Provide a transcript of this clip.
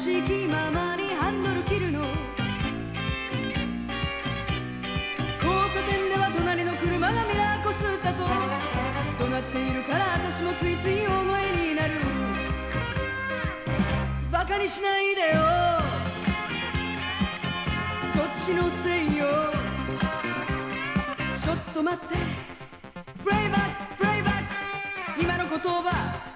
しい気ままにハンドル切るの。交差点では隣の車がミラーこすったと怒鳴っているから、私もついつい大声になる。バカにしないでよ、そっちのせいよ。ちょっと待って、プレイバックプレイバック、今の言葉